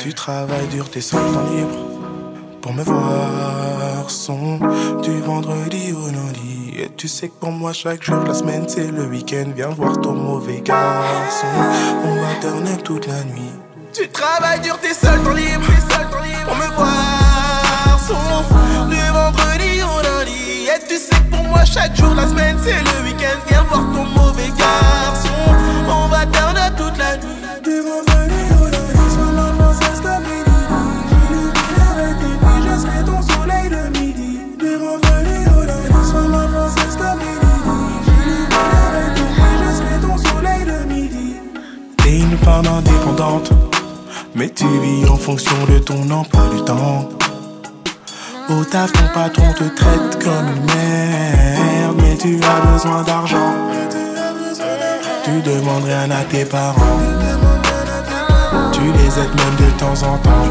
Tu travailles dur, t'es seul temps libre pour me voir son du vendredi au lundi. Et tu sais que pour moi chaque jour de la semaine c'est le week-end. Viens voir ton mauvais garçon, on va turn up toute la nuit. Tu travailles dur, t'es seul temps libre pour me voir son du vendredi au lundi. Et tu sais que pour moi chaque jour de la semaine c'est le week-end. Viens voir ton mauvais garçon, on va turn up toute la nuit. Du vendredi au lundi, sois ma princesse comme midi. J'illuminerai tes nuits, je serai ton soleil le midi. Du vendredi au lundi, sois ma princesse comme midi. J'illuminerai tes nuits, je serai ton soleil le midi. T'es une femme indépendante, mais tu vis en fonction de ton emploi du temps. Au taf, ton patron te traite comme une merde, mais tu as besoin d'argent. Tu demandes rien à tes parents, tu les aides même de temps en temps.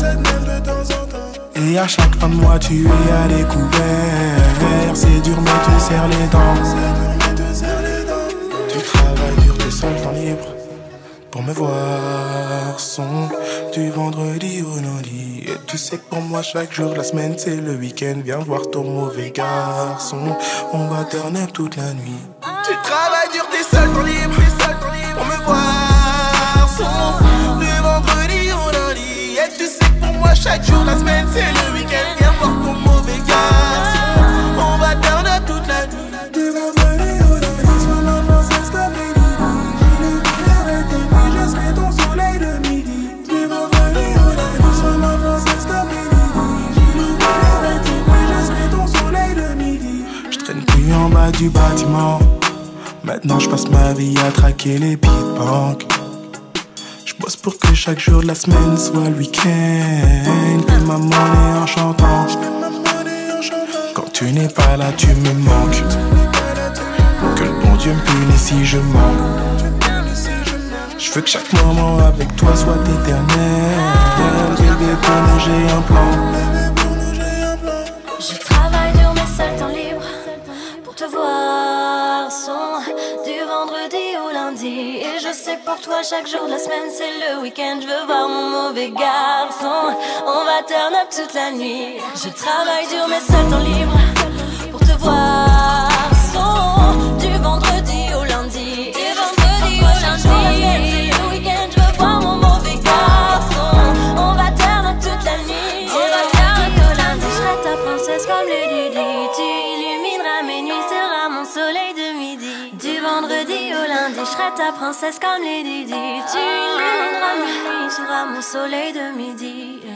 Et à chaque fin de mois tu es à découvert. C'est dur mais tu serres les dents. Tu travailles dur, t'es seul temps libre pour me voir son du vendredi au lundi. Et tu sais que pour moi chaque jour de la semaine c'est le week-end. Viens voir ton mauvais garçon, on va turn up toute la nuit. Tu travailles dur, t'es seul temps libre pour me voir son du vendredi au lundi. Et tu sais que pour moi chaque jour de la semaine c'est le week-end. Viens voir ton mauvais garçon, on va turn up toute la nuit. Du vendredi au lundi, sois ma princesse comme midi. J'illuminerai tes nuits, je serai ton soleil le midi. Du vendredi au lundi, sois ma princesse comme midi. J'illuminerai tes nuits, je serai ton soleil le midi. Je traîne plus en bas du bâtiment. Maintenant je passe ma vie à traquer les billets de banque. Je bosse pour que chaque jour de la semaine soit le week-end. Fais ma monnaie en chantant. Quand tu n'es pas là tu me manques. Que le bon Dieu me punisse si je manque. Je veux que chaque moment avec toi soit éternel. Bébé pour nous j'ai un plan. Je travaille dur mais seul temps libre pour te voir son du vendredi au lundi. Et je sais que pour toi chaque jour de la semaine c'est le week-end. Je veux voir mon mauvais garçon, on va turn up toute la nuit. Je travaille dur mais seul temps libre pour te voir son du vendredi au lundi. Du vendredi au lundi c'est le week-end. Je veux voir mon mauvais garçon, on va turn up toute la nuit. Du vendredi au lundi je serai ta princesse comme Lady Di. Tu illumineras mes nuits, seras mon soleil de midi. Du vendredi au lundi je serai ta princesse comme Lady Di. Tu illumineras mes nuits, seras mon soleil de midi.